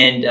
and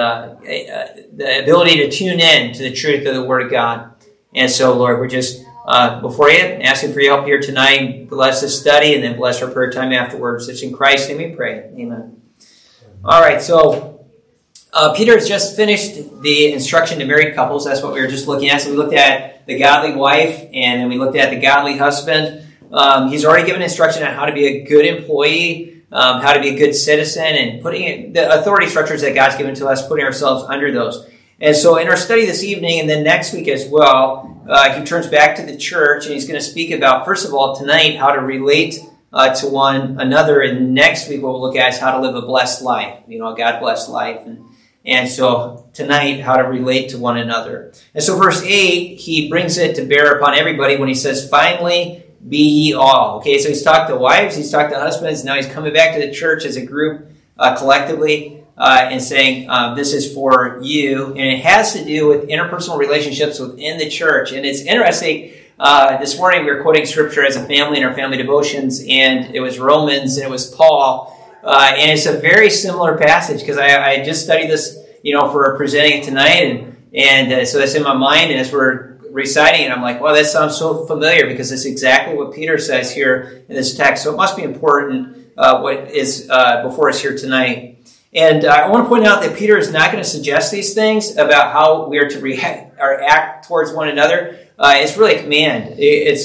the ability to tune in to the truth of the Word of God. And so, Lord, we're just before you asking for your help here tonight. Bless this study, and then bless our prayer time afterwards. It's in Christ's name we pray. Amen. All right, so Peter has just finished the instruction to married couples. That's what we were just looking at. So we looked at the godly wife, and then we looked at the godly husband. He's already given instruction on how to be a good employee, how to be a good citizen, and putting the authority structures that God's given to us, putting ourselves under those. And so in our study this evening, and then next week as well, he turns back to the church, and he's going to speak about, first of all, tonight, how to relate to one another. And next week, what we'll look at is how to live a blessed life, a God-blessed life. And so tonight, how to relate to one another. And so verse 8, he brings it to bear upon everybody when he says, finally, be ye all. Okay, so he's talked to wives, he's talked to husbands, now he's coming back to the church as a group collectively and saying, this is for you. And it has to do with interpersonal relationships within the church. And it's interesting, this morning we were quoting scripture as a family in our family devotions, and it was Romans and it was Paul. And it's a very similar passage because I just studied this, for presenting it tonight. And so that's in my mind, and as we're reciting it, I'm like, wow, that sounds so familiar because it's exactly what Peter says here in this text. So it must be important what is before us here tonight. And I want to point out that Peter is not going to suggest these things about how we are to react or act towards one another. It's really a command. It's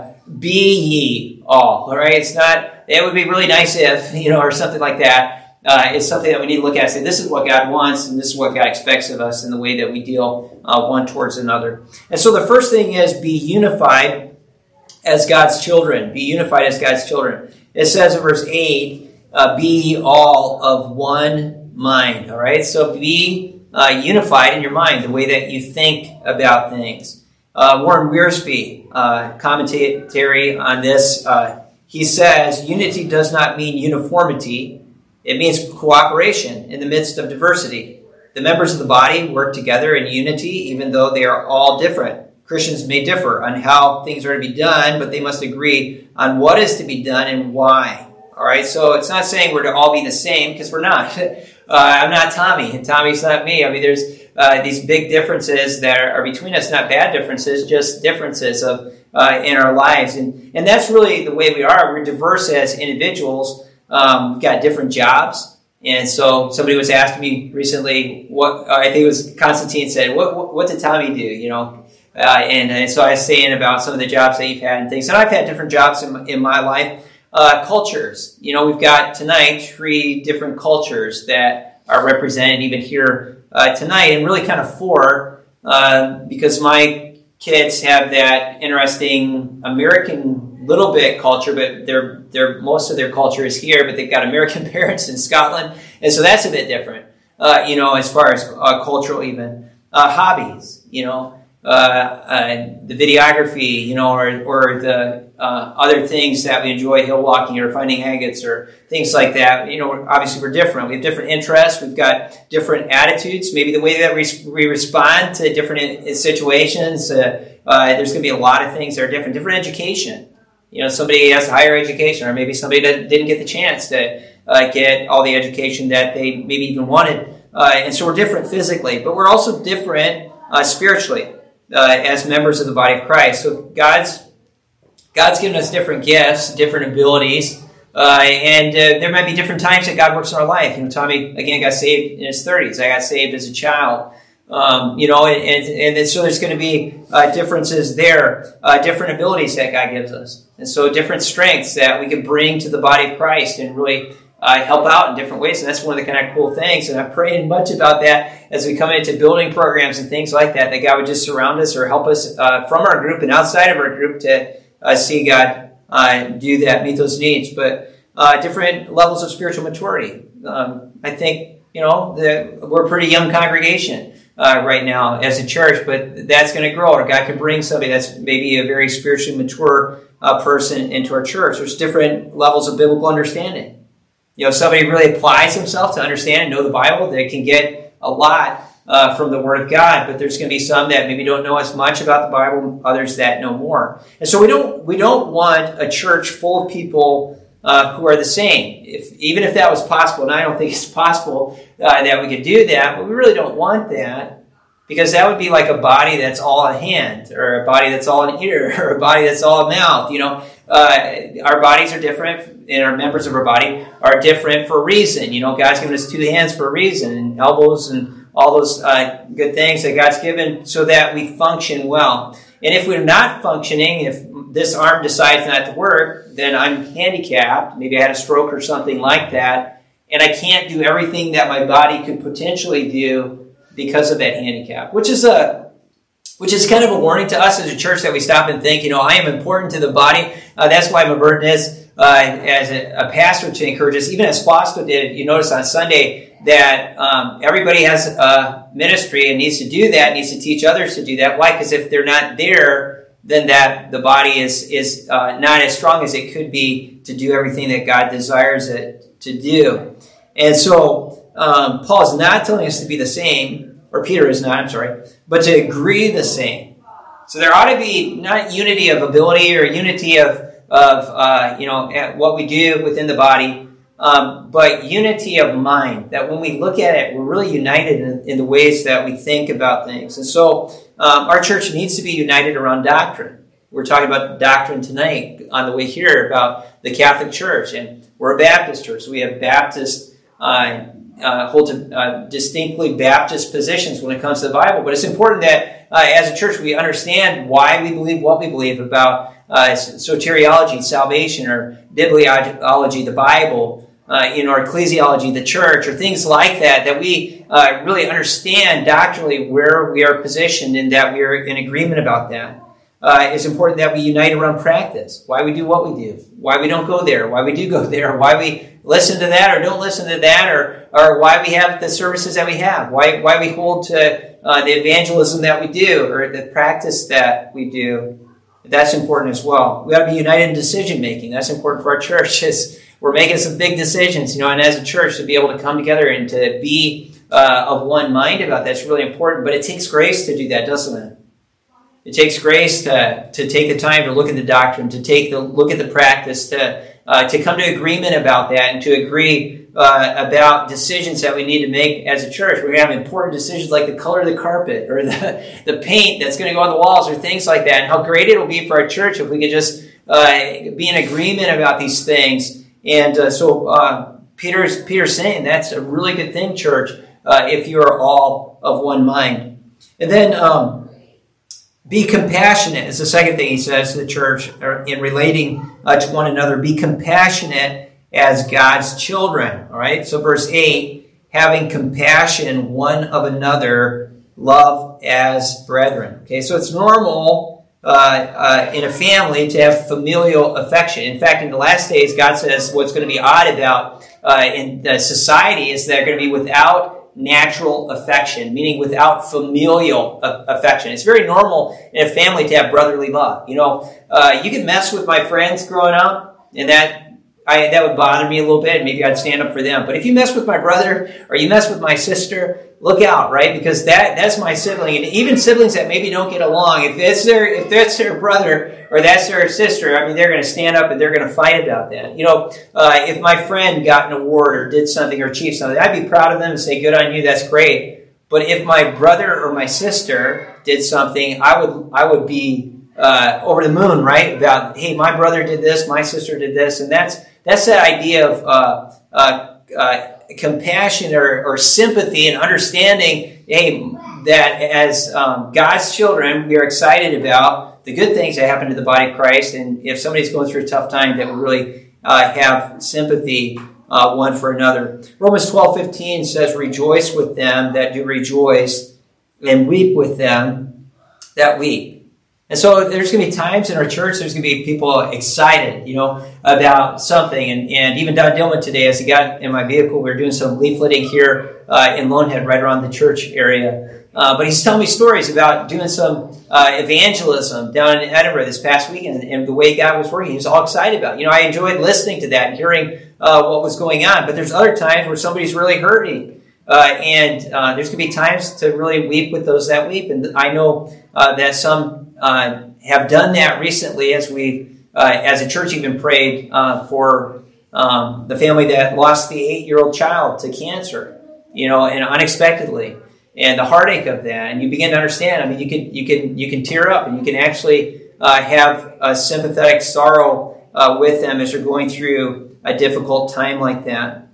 be ye all right? It's not, it would be really nice if, or something like that. It's something that we need to look at and say, this is what God wants, and this is what God expects of us in the way that we deal one towards another. And so the first thing is be unified as God's children. Be unified as God's children. It says in verse 8, be all of one mind, all right? So be unified in your mind, the way that you think about things. Warren Wiersbe, commentary on this, he says, unity does not mean uniformity. It means cooperation in the midst of diversity. The members of the body work together in unity, even though they are all different. Christians may differ on how things are to be done, but they must agree on what is to be done and why. All right, so it's not saying we're to all be the same, because we're not. I'm not Tommy, and Tommy's not me. I mean, there's these big differences that are between us, not bad differences, just differences of in our lives. And that's really the way we are. We're diverse as individuals. We've got different jobs. And so somebody was asking me recently, I think it was Constantine said, what did Tommy do, And so I was saying about some of the jobs that you've had and things. And I've had different jobs in my life. Cultures. We've got tonight 3 different cultures that are represented even here tonight, and really kind of 4, because my kids have that interesting American little bit culture, but they're most of their culture is here, but they've got American parents in Scotland, and so that's a bit different, as far as cultural even. Hobbies, the videography, or the other things that we enjoy, hill walking or finding agates or things like that. Obviously we're different. We have different interests. We've got different attitudes. Maybe the way that we respond to different situations. There's going to be a lot of things that are different. Different education. Somebody has higher education, or maybe somebody that didn't get the chance to get all the education that they maybe even wanted. And so we're different physically, but we're also different spiritually as members of the body of Christ. So God's given us different gifts, different abilities, and there might be different times that God works in our life. Tommy, again, got saved in his 30s. I got saved as a child. And so there's going to be differences there, different abilities that God gives us. And so different strengths that we can bring to the body of Christ and really help out in different ways. And that's one of the kind of cool things. And I'm praying much about that as we come into building programs and things like that God would just surround us or help us from our group and outside of our group to see God do that, meet those needs. But different levels of spiritual maturity. I think, we're a pretty young congregation right now as a church, but that's going to grow. Or God could bring somebody that's maybe a very spiritually mature person into our church. There's different levels of biblical understanding. If somebody really applies himself to understand and know the Bible, they can get a lot from the Word of God. But there's going to be some that maybe don't know as much about the Bible, others that know more. And so we don't want a church full of people who are the same. Even if that was possible, and I don't think it's possible that we could do that, but we really don't want that, because that would be like a body that's all a hand, or a body that's all an ear, or a body that's all a mouth. Our bodies are different, and our members of our body are different for a reason. God's given us 2 hands for a reason, and elbows, and all those good things that God's given so that we function well. And if we're not functioning, if this arm decides not to work, then I'm handicapped. Maybe I had a stroke or something like that, and I can't do everything that my body could potentially do because of that handicap, which is kind of a warning to us as a church that we stop and think, I am important to the body. That's why my burden is, as a pastor, to encourage us, even as Fausto did. You notice on Sunday that everybody has a ministry and needs to do that, needs to teach others to do that. Why? Because if they're not there, then the body is not as strong as it could be to do everything that God desires it to do. And so Paul is not telling us to be the same, or Peter is not, I'm sorry, but to agree the same. So there ought to be not unity of ability or unity of what we do within the body, but unity of mind, that when we look at it, we're really united in the ways that we think about things. And so our church needs to be united around doctrine. We're talking about doctrine tonight on the way here about the Catholic Church, and we're a Baptist church. So we have Baptist hold to distinctly Baptist positions when it comes to the Bible. But it's important that as a church we understand why we believe what we believe about soteriology, salvation, or bibliology, the Bible, or ecclesiology, the church, or things like that we really understand doctrinally where we are positioned and that we are in agreement about that. It's important that we unite around practice, why we do what we do, why we don't go there, why we do go there, why we listen to that or don't listen to that, or why we have the services that we have, why we hold to the evangelism that we do, or the practice that we do. That's important as well. We got to be united in decision making. That's important for our church. We're making some big decisions, and as a church to be able to come together and to be of one mind about that's really important. But it takes grace to do that, doesn't it? It takes grace to take the time to look at the doctrine, to look at the practice, to come to agreement about that, and to agree about decisions that we need to make as a church. We're going to have important decisions like the color of the carpet, or the paint that's going to go on the walls, or things like that. And how great it will be for our church if we could just be in agreement about these things. And so Peter's saying that's a really good thing, church, if you are all of one mind. And then be compassionate is the second thing he says to the church in relating to one another. Be compassionate as God's children. All right. So verse 8, having compassion one of another, love as brethren. Okay. So it's normal in a family to have familial affection. In fact, in the last days, God says what's going to be odd about in the society is they're going to be without natural affection, meaning without familial affection. It's very normal in a family to have brotherly love. You can mess with my friends growing up, and that would bother me a little bit. Maybe I'd stand up for them. But if you mess with my brother or you mess with my sister, look out, right? Because that's my sibling. And even siblings that maybe don't get along, if that's their brother or that's their sister, they're going to stand up and they're going to fight about that. If my friend got an award or did something or achieved something, I'd be proud of them and say, good on you, that's great. But if my brother or my sister did something, I would be over the moon, right? About, hey, my brother did this, my sister did this, and that's that idea of compassion or sympathy and understanding, hey, that as God's children, we are excited about the good things that happen to the body of Christ, and if somebody's going through a tough time, that we really have sympathy one for another. Romans 12:15 says, rejoice with them that do rejoice, and weep with them that weep. And so there's going to be times in our church, there's going to be people excited, about something. And even Don Dillman today, as he got in my vehicle, we were doing some leafleting here in Lonehead, right around the church area. But he's telling me stories about doing some evangelism down in Edinburgh this past weekend, and the way God was working. He was all excited about it. I enjoyed listening to that and hearing what was going on. But there's other times where somebody's really hurting. And there's going to be times to really weep with those that weep. And I know that some have done that recently as we, as a church, even prayed for the family that lost the 8-year-old child to cancer, and unexpectedly, and the heartache of that, and you begin to understand. I mean, you can tear up, and you can actually have a sympathetic sorrow with them as they're going through a difficult time like that,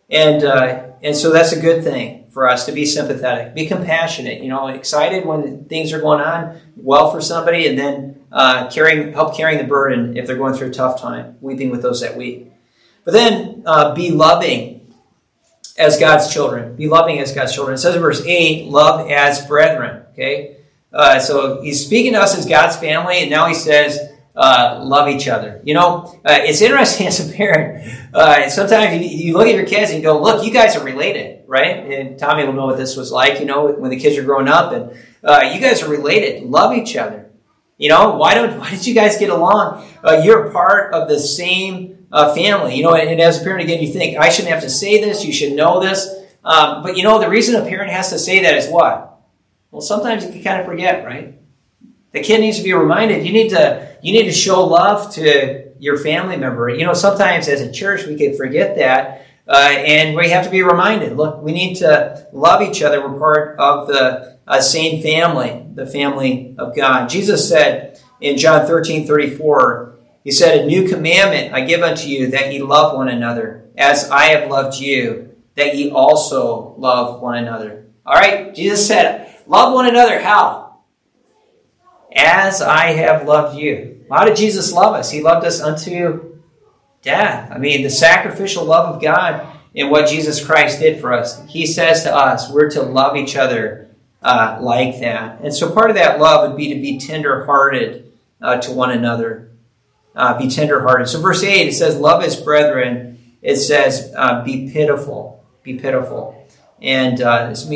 and so that's a good thing for us to be sympathetic, be compassionate, excited when things are going on well for somebody, and then help carrying the burden if they're going through a tough time, weeping with those that weep. But then be loving as God's children. Be loving as God's children. It says in verse 8, love as brethren. Okay? So he's speaking to us as God's family, and now he says, love each other. It's interesting as a parent. Sometimes you look at your kids and you go, look, you guys are related, right? And Tommy will know what this was like, when the kids are growing up, and you guys are related. Love each other. Why did you guys get along? You're part of the same family. And as a parent, again, you think, I shouldn't have to say this, you should know this. But the reason a parent has to say that is what? Well, sometimes you can kind of forget, right? The kid needs to be reminded. You need to show love to your family member. Sometimes as a church we can forget that, and we have to be reminded. Look, we need to love each other. We're part of the same family, the family of God. Jesus said in John 13:34, he said, "A new commandment I give unto you, that ye love one another, as I have loved you, that ye also love one another." All right, Jesus said, love one another. How? As I have loved you. How did Jesus love us? He loved us unto death. I mean, the sacrificial love of God in what Jesus Christ did for us. He says to us, we're to love each other like that. And so part of that love would be to be tender-hearted to one another. Be tender-hearted. So verse 8, it says, love as brethren. It says, be pitiful. Be pitiful. And this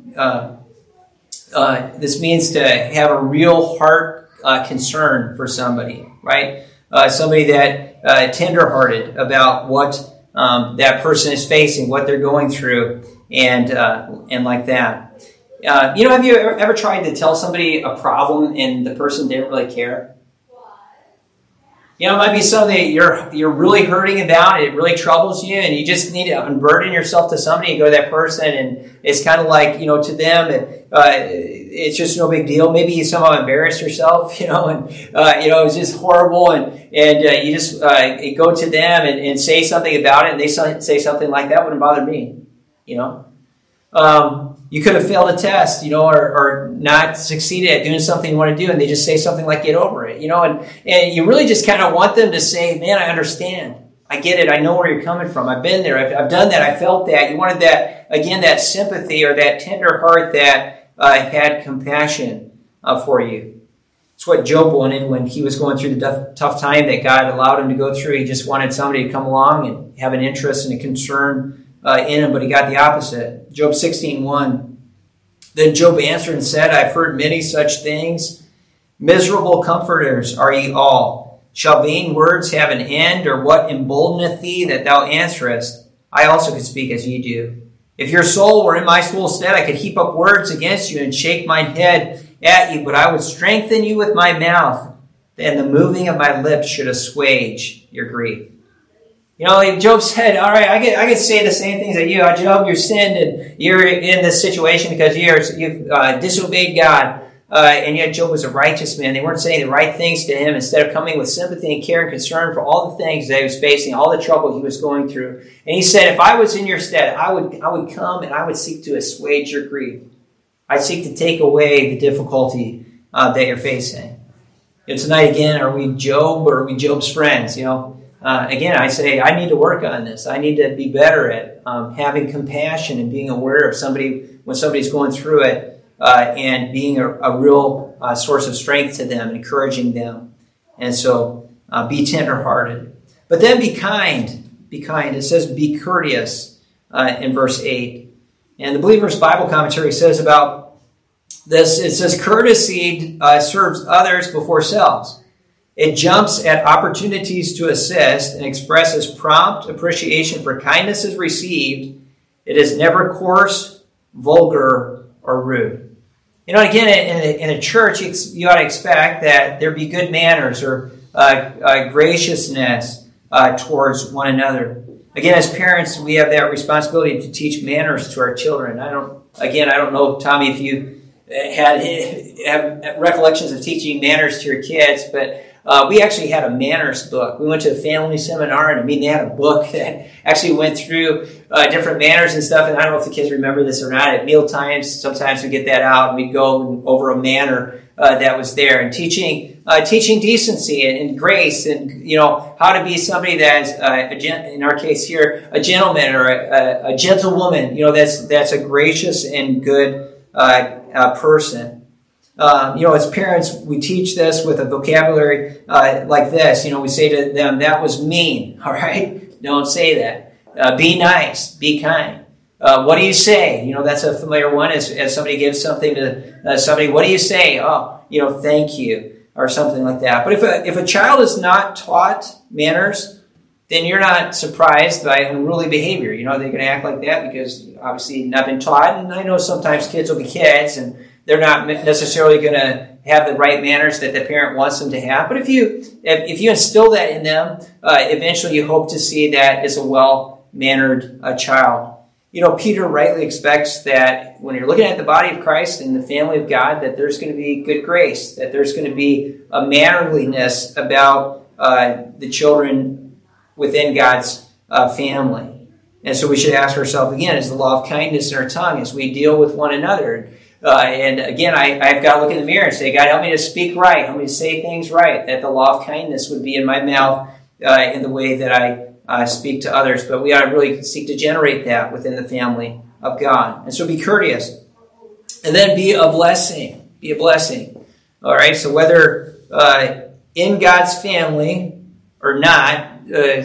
means to have a real heart concern for somebody, right? Somebody that tender-hearted about what that person is facing, what they're going through, and like that. Have you ever tried to tell somebody a problem and the person didn't really care? It might be something that you're really hurting about, it really troubles you, and you just need to unburden yourself to somebody and go to that person, and it's kind of like, to them, it's just no big deal. Maybe you somehow embarrassed yourself, and it's just horrible, and you just go to them and say something about it, and they say something like, that wouldn't bother me, You could have failed a test, or not succeeded at doing something you want to do, and they just say something like, get over it, and you really just kind of want them to say, man, I understand. I get it. I know where you're coming from. I've been there. I've done that. I felt that. You wanted that, again, that sympathy or that tender heart that had compassion for you. It's what Job wanted when he was going through the tough time that God allowed him to go through. He just wanted somebody to come along and have an interest and a concern in him, but he got the opposite. Job 16:1. Then Job answered and said, I've heard many such things. Miserable comforters are ye all. Shall vain words have an end, or what emboldeneth thee that thou answerest? I also could speak as ye do. If your soul were in my soul's stead, I could heap up words against you and shake mine head at you, but I would strengthen you with my mouth, and the moving of my lips should assuage your grief. Job said, all right, I could say the same things that you. Job, you're sinned and you're in this situation because you've disobeyed God. And yet Job was a righteous man. They weren't saying the right things to him. Instead of coming with sympathy and care and concern for all the things that he was facing, all the trouble he was going through. And he said, if I was in your stead, I would come and I would seek to assuage your grief. I'd seek to take away the difficulty that you're facing. Tonight again, are we Job or are we Job's friends? Again, I say I need to work on this. I need to be better at having compassion and being aware of somebody when somebody's going through it, and being a real source of strength to them, encouraging them. And so be tenderhearted. But then be kind. Be kind. It says be courteous in verse 8. And the Believer's Bible Commentary says about this, it says courtesy serves others before selves. It jumps at opportunities to assist and expresses prompt appreciation for kindnesses received. It is never coarse, vulgar, or rude. Again, in a church, you ought to expect that there be good manners or graciousness towards one another. Again, as parents, we have that responsibility to teach manners to our children. I don't know, Tommy, if you have recollections of teaching manners to your kids, but we actually had a manners book. We went to a family seminar, and they had a book that actually went through different manners and stuff. And I don't know if the kids remember this or not. At meal times, sometimes we get that out, and we'd go over a manner that was there, and teaching decency and grace, and how to be somebody that's in our case here, a gentleman or a gentlewoman. That's a gracious and good person. As parents, we teach this with a vocabulary like this. We say to them, "That was mean." All right, don't say that. Be nice. Be kind. What do you say? That's a familiar one. As somebody gives something to somebody, what do you say? Oh, thank you, or something like that. But if a child is not taught manners, then you're not surprised by unruly behavior. They're going to act like that because obviously not been taught. And I know sometimes kids will be kids, and they're not necessarily going to have the right manners that the parent wants them to have. But if you instill that in them, eventually you hope to see that as a well-mannered child. Peter rightly expects that when you're looking at the body of Christ and the family of God, that there's going to be good grace, that there's going to be a mannerliness about the children within God's family. And so we should ask ourselves again, is the law of kindness in our tongue as we deal with one another? And again, I've got to look in the mirror and say, God, help me to speak right, help me to say things right, that the law of kindness would be in my mouth in the way that I speak to others. But we ought to really seek to generate that within the family of God. And so be courteous. And then be a blessing. Be a blessing. All right, so whether in God's family or not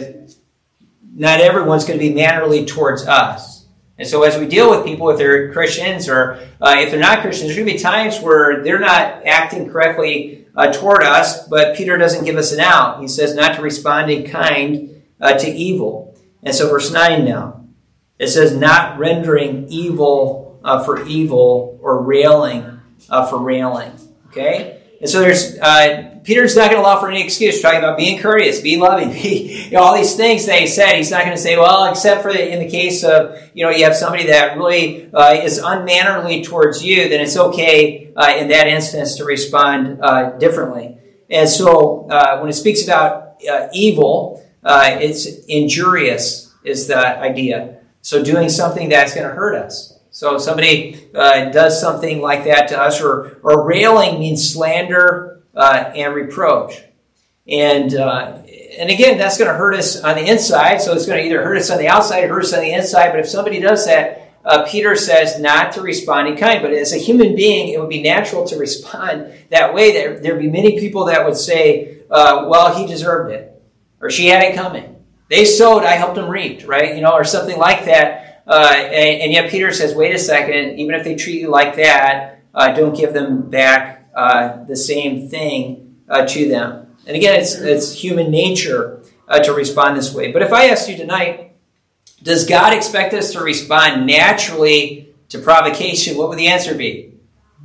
everyone's going to be mannerly towards us. And so as we deal with people, if they're Christians or if they're not Christians, there's going to be times where they're not acting correctly toward us, but Peter doesn't give us an out. He says not to respond in kind to evil. And so verse 9 now, it says not rendering evil for evil or railing for railing. Okay? And so there's Peter's not going to offer any excuse. Talking about being courteous, be loving, all these things that he said. He's not going to say, well, except for in the case of, you have somebody that really is unmannerly towards you, then it's okay in that instance to respond differently. And so when it speaks about evil, it's injurious is the idea. So doing something that's going to hurt us. So if somebody does something like that to us, or railing means slander and reproach. And again, that's going to hurt us on the inside. So it's going to either hurt us on the outside or hurt us on the inside. But if somebody does that, Peter says not to respond in kind. But as a human being, it would be natural to respond that way. There'd be many people that would say, well, he deserved it. Or she had it coming. They sowed, I helped them reap, right? Or something like that. And yet Peter says, wait a second, even if they treat you like that, don't give them back the same thing to them. And again, it's human nature to respond this way. But if I asked you tonight, does God expect us to respond naturally to provocation? What would the answer be?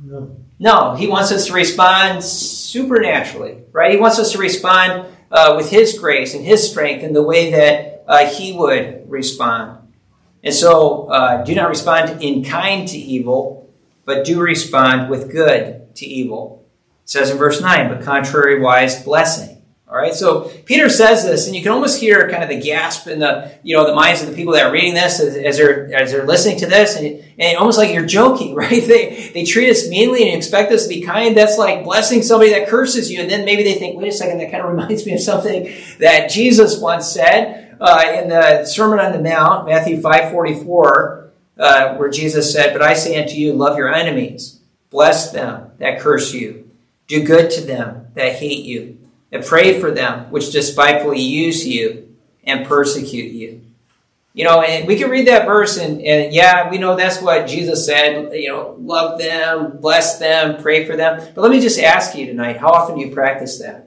No, he wants us to respond supernaturally, right? He wants us to respond with his grace and his strength in the way that he would respond. And so do not respond in kind to evil, but do respond with good to evil. It says in verse 9, but contrariwise blessing. All right, so Peter says this, and you can almost hear kind of the gasp in the the minds of the people that are reading this as they're listening to this, and almost like you're joking, right? They treat us meanly and expect us to be kind. That's like blessing somebody that curses you, and then maybe they think, wait a second, that kind of reminds me of something that Jesus once said in the Sermon on the Mount, Matthew 5:44, where Jesus said, but I say unto you, love your enemies, bless them that curse you, do good to them that hate you, and pray for them which despitefully use you and persecute you. And we can read that verse and yeah, we know that's what Jesus said, love them, bless them, pray for them. But let me just ask you tonight, how often do you practice that?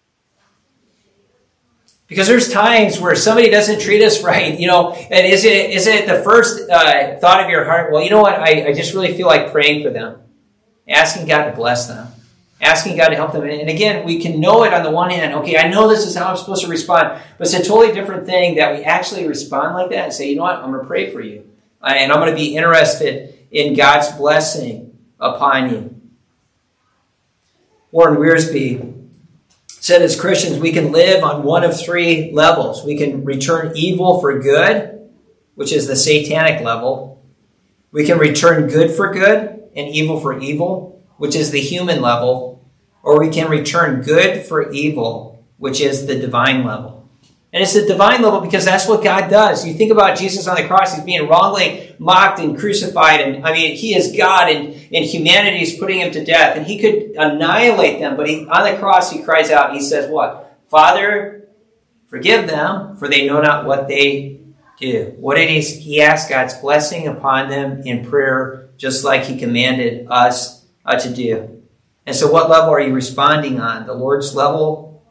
Because there's times where somebody doesn't treat us right, and is it the first thought of your heart, well, you know what, I just really feel like praying for them, asking God to bless them. asking God to help them. And again, we can know it on the one hand. Okay, I know this is how I'm supposed to respond. But it's a totally different thing that we actually respond like that and say, you know what, I'm going to pray for you. And I'm going to be interested in God's blessing upon you. Warren Wiersbe said as Christians, we can live on one of three levels. We can return evil for good, which is the satanic level. We can return good for good and evil for evil, which is the human level. Or we can return good for evil, which is the divine level. And it's the divine level because that's what God does. You think about Jesus on the cross, he's being wrongly mocked and crucified. And he is God and humanity is putting him to death. And he could annihilate them, but on the cross he cries out, he says what? Father, forgive them, for they know not what they do. What did he ask God's blessing upon them in prayer, just like he commanded us to do. And so what level are you responding on? The Lord's level?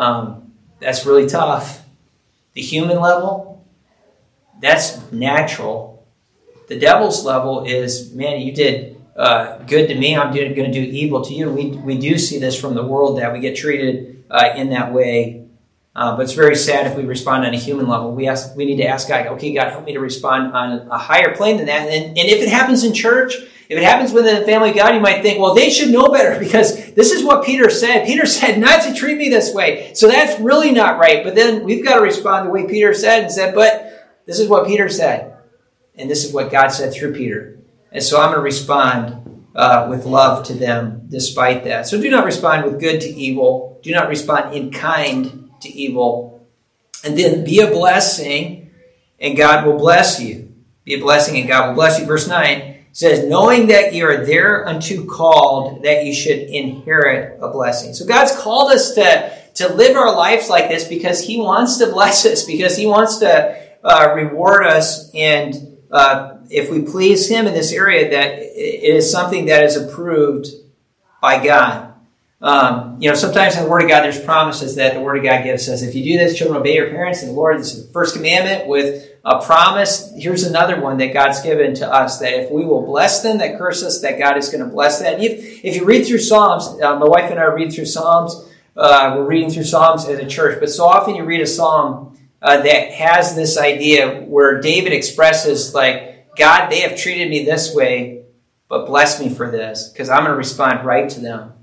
That's really tough. The human level, that's natural. The devil's level is, man, you did good to me, I'm going to do evil to you. We do see this from the world that we get treated in that way. But it's very sad if we respond on a human level. We need to ask God, okay, God, help me to respond on a higher plane than that. And if it happens in church, if it happens within the family of God, you might think, well, they should know better because this is what Peter said. Peter said not to treat me this way. So that's really not right. But then we've got to respond the way Peter said and said, but this is what Peter said. And this is what God said through Peter. And so I'm going to respond with love to them despite that. So do not respond with good to evil. Do not respond in kind to evil. And then be a blessing and God will bless you. Be a blessing and God will bless you. Verse 9. Says, knowing that you are thereunto called, that you should inherit a blessing. So God's called us to live our lives like this because he wants to bless us, because he wants to reward us. And if we please him in this area, that it is something that is approved by God. Sometimes in the Word of God, there's promises that the Word of God gives us. If you do this, children, obey your parents. And the Lord, this is the first commandment with a promise. Here's another one that God's given to us, that if we will bless them that curse us, that God is going to bless that. And if you read through Psalms, my wife and I read through Psalms. We're reading through Psalms as a church. But so often you read a Psalm that has this idea where David expresses, like, God, they have treated me this way, but bless me for this, because I'm going to respond right to them.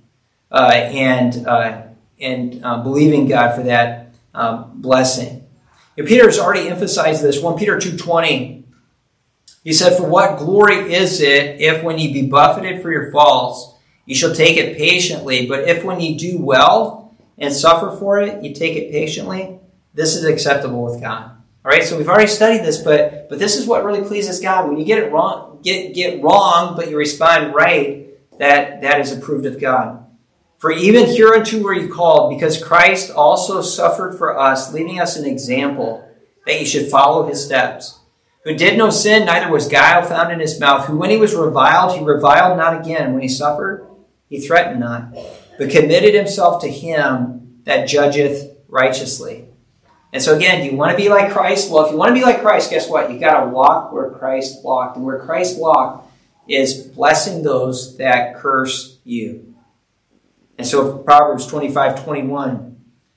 And believing God for that blessing. Peter has already emphasized this. 1 Peter 2:20, he said, for what glory is it if when ye be buffeted for your faults, ye shall take it patiently, but if when ye do well and suffer for it, ye take it patiently, this is acceptable with God. All right, so we've already studied this, but this is what really pleases God. When you get it wrong, get wrong, but you respond right, that is approved of God. For even hereunto were ye called, because Christ also suffered for us, leaving us an example, that ye should follow his steps. Who did no sin, neither was guile found in his mouth. Who when he was reviled, he reviled not again. When he suffered, he threatened not, but committed himself to him that judgeth righteously. And so again, do you want to be like Christ? Well, if you want to be like Christ, guess what? You've got to walk where Christ walked. And where Christ walked is blessing those that curse you. And so Proverbs 25:21,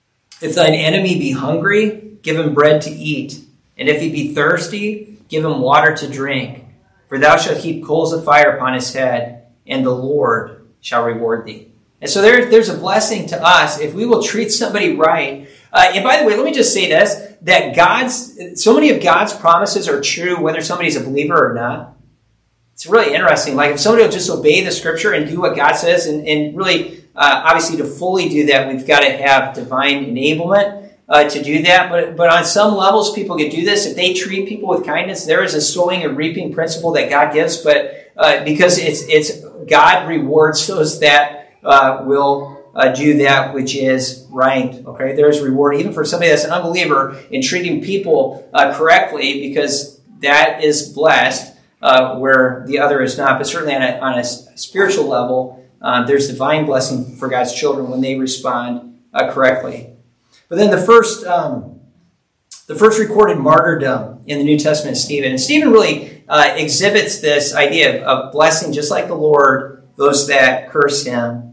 if thine enemy be hungry, give him bread to eat. And if he be thirsty, give him water to drink. For thou shalt heap coals of fire upon his head, and the Lord shall reward thee. And so there's a blessing to us if we will treat somebody right. And by the way, let me just say this, that so many of God's promises are true whether somebody's a believer or not. It's really interesting. Like if somebody will just obey the scripture and do what God says and really... obviously, to fully do that, we've got to have divine enablement to do that. But on some levels, people can do this. If they treat people with kindness, there is a sowing and reaping principle that God gives. But because it's God rewards those that will do that which is right. Okay, there's reward even for somebody that's an unbeliever in treating people correctly, because that is blessed where the other is not. But certainly on a spiritual level. There's divine blessing for God's children when they respond correctly. But then the first recorded martyrdom in the New Testament is Stephen. And Stephen really exhibits this idea of blessing, just like the Lord, those that curse him.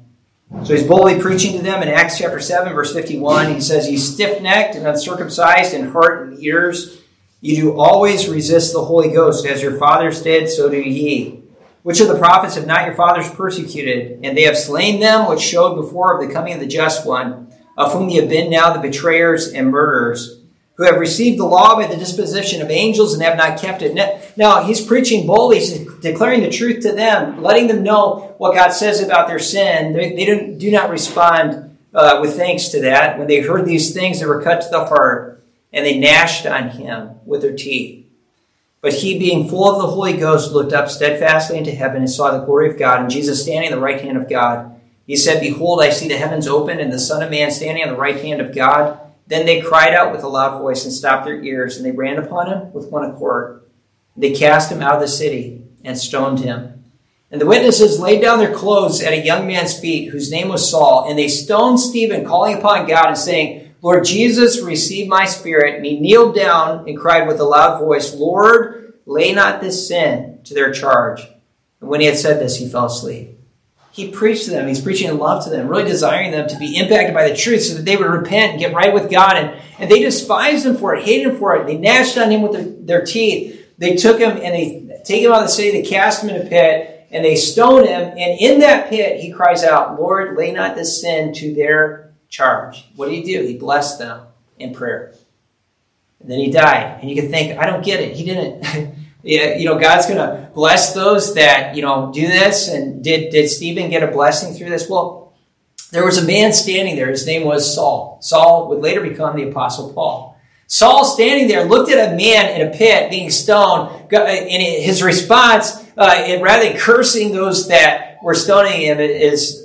So he's boldly preaching to them in Acts chapter 7, verse 51. He says, "You stiff-necked and uncircumcised in heart and ears, you do always resist the Holy Ghost, as your fathers did, so do ye. Which of the prophets have not your fathers persecuted? And they have slain them, which showed before of the coming of the just one, of whom ye have been now the betrayers and murderers, who have received the law by the disposition of angels and have not kept it." Now, he's preaching boldly, he's declaring the truth to them, letting them know what God says about their sin. They do not respond with thanks to that. When they heard these things, they were cut to the heart, and they gnashed on him with their teeth. But he, being full of the Holy Ghost, looked up steadfastly into heaven and saw the glory of God, and Jesus standing at the right hand of God. He said, "Behold, I see the heavens opened, and the Son of Man standing on the right hand of God." Then they cried out with a loud voice and stopped their ears, and they ran upon him with one accord. They cast him out of the city and stoned him. And the witnesses laid down their clothes at a young man's feet, whose name was Saul, and they stoned Stephen, calling upon God and saying, "Lord Jesus, receive my spirit." And he kneeled down and cried with a loud voice, "Lord, lay not this sin to their charge." And when he had said this, he fell asleep. He preached to them. He's preaching in love to them, really desiring them to be impacted by the truth so that they would repent and get right with God. And they despised him for it, hated him for it. They gnashed on him with their teeth. They took him and they take him out of the city. They cast him in a pit and they stone him. And in that pit, he cries out, "Lord, lay not this sin to their charge." What did he do? He blessed them in prayer. And then he died. And you can think, I don't get it. He didn't. God's going to bless those that, do this. And did Stephen get a blessing through this? Well, there was a man standing there. His name was Saul. Saul would later become the Apostle Paul. Saul standing there looked at a man in a pit being stoned. And his response, rather than cursing those that were stoning him, is,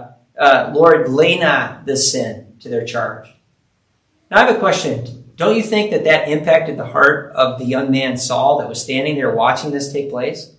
"Lord, lay not this sin to their charge." Now I have a question. Don't you think that impacted the heart of the young man Saul that was standing there watching this take place?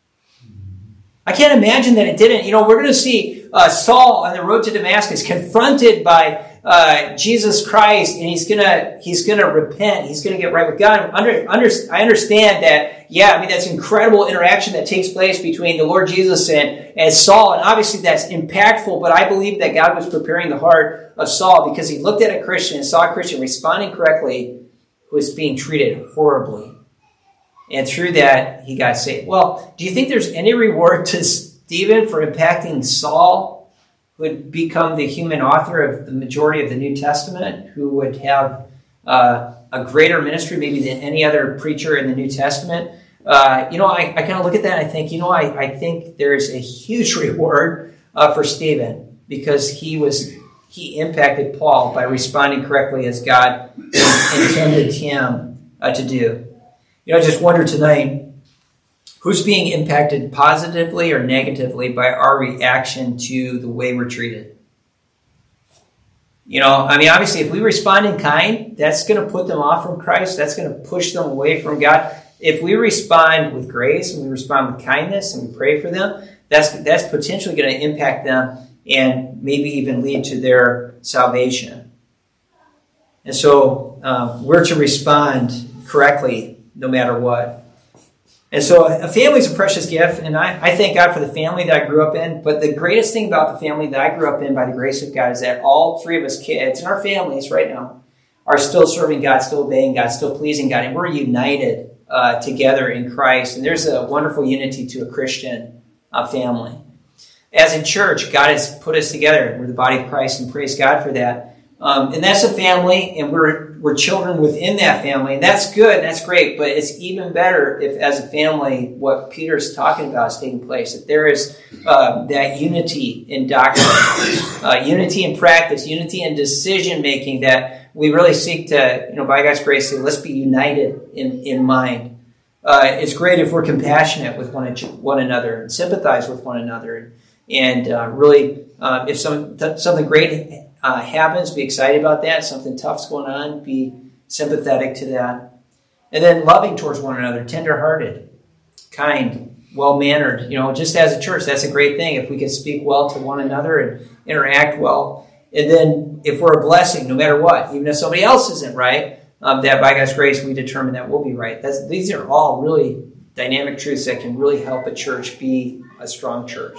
I can't imagine that it didn't. We're going to see Saul on the road to Damascus confronted by Jesus Christ, and he's gonna repent. He's gonna get right with God. I understand that. That's incredible interaction that takes place between the Lord Jesus and Saul, and obviously that's impactful. But I believe that God was preparing the heart of Saul because he looked at a Christian and saw a Christian responding correctly who was being treated horribly, and through that he got saved. Well, do you think there's any reward to Stephen for impacting Saul, who would become the human author of the majority of the New Testament, who would have a greater ministry maybe than any other preacher in the New Testament? I kind of look at that and I think, I think there's a huge reward for Stephen because he impacted Paul by responding correctly as God intended him to do. I just wonder tonight, who's being impacted positively or negatively by our reaction to the way we're treated? Obviously, if we respond in kind, that's going to put them off from Christ. That's going to push them away from God. If we respond with grace and we respond with kindness and we pray for them, that's potentially going to impact them and maybe even lead to their salvation. And so we're to respond correctly no matter what. And so a family is a precious gift, and I thank God for the family that I grew up in. But the greatest thing about the family that I grew up in by the grace of God is that all three of us kids in our families right now are still serving God, still obeying God, still pleasing God, and we're united together in Christ. And there's a wonderful unity to a Christian family. As in church, God has put us together. We're the body of Christ, and praise God for that. And that's a family, and we're children within that family, and that's good, and that's great, but it's even better if, as a family, what Peter's talking about is taking place, that there is that unity in doctrine, unity in practice, unity in decision-making, that we really seek to, by God's grace, say, let's be united in mind. It's great if we're compassionate with one another and sympathize with one another, and really, if something great happens, be excited about that. Something tough's going on, be sympathetic to that. And then loving towards one another, tender-hearted, kind, well-mannered. Just as a church, that's a great thing if we can speak well to one another and interact well. And then if we're a blessing, no matter what, even if somebody else isn't right, that by God's grace we determine that we'll be right. These are all really dynamic truths that can really help a church be a strong church.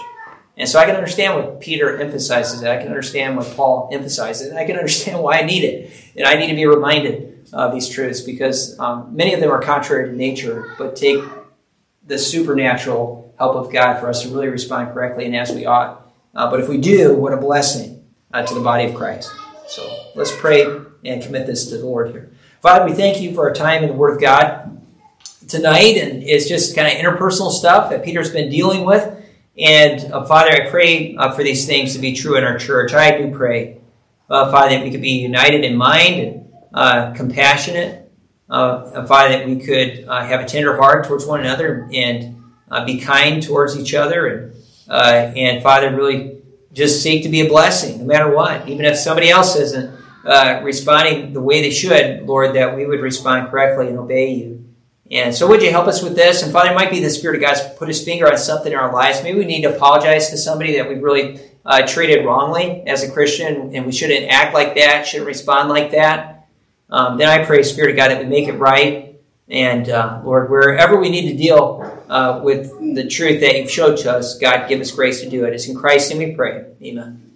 And so I can understand what Peter emphasizes. I can understand what Paul emphasizes. And I can understand why I need it. And I need to be reminded of these truths because many of them are contrary to nature, but take the supernatural help of God for us to really respond correctly and as we ought. But if we do, what a blessing to the body of Christ. So let's pray and commit this to the Lord here. Father, we thank you for our time in the Word of God tonight. And it's just kind of interpersonal stuff that Peter's been dealing with. And Father, I pray for these things to be true in our church. I do pray, Father, that we could be united in mind and compassionate. Father, that we could have a tender heart towards one another and be kind towards each other. And Father, really just seek to be a blessing no matter what. Even if somebody else isn't responding the way they should, Lord, that we would respond correctly and obey you. And so would you help us with this? And Father, it might be the Spirit of God's put his finger on something in our lives. Maybe we need to apologize to somebody that we've really treated wrongly as a Christian, and we shouldn't act like that, shouldn't respond like that. Then I pray, Spirit of God, that we make it right. And Lord, wherever we need to deal with the truth that you've showed to us, God, give us grace to do it. It's in Christ's name we pray. Amen.